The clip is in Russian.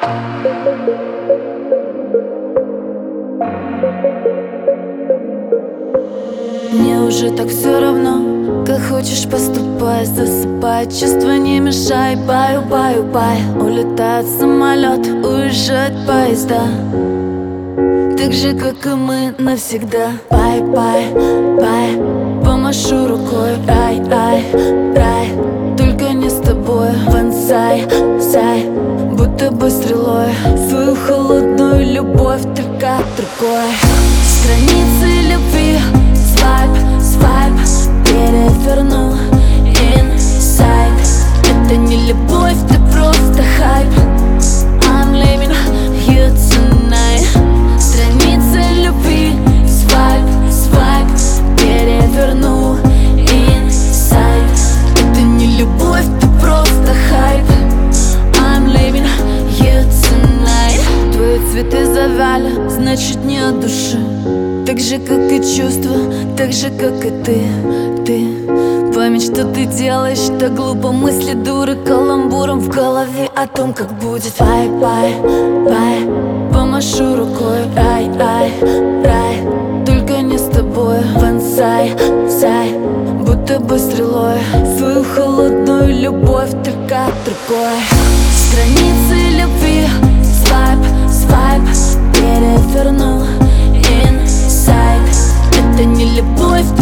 Мне уже так все равно, как хочешь поступай. Засыпай, чувства не мешай. Баю, баю, бай. Улетает самолет, уезжают поезда, так же, как и мы навсегда. Бай, бай, бай. Помашу рукой. Рай, ай, рай. Только не с тобой. Вансай, сай. Будто бы стрелой свою холодную любовь только другой. Страницы любви. Свайп, свайп. Переверну. Инсайд. Это не любовь, ты просто хайп. I'm leaving you tonight. Страницы любви. Свайп, свайп. Переверну. Инсайд. Это не любовь, ты просто хайп. I'm leaving you tonight. Твои цветы завяли, значит не от души. Так же, как и чувства, так же, как и ты. Память, что ты делаешь, так глупо. Мысли дуры каламбуром в голове о том, как будет. Бай, бай, бай. Помашу рукой. Рай, ай, рай. Только не с тобой. Вансай, сай. Будто бы стрелой свою холодную любовь только другой. Страницы любви. Свайп, свайп. Переверну. Инсайд. Это не любовь.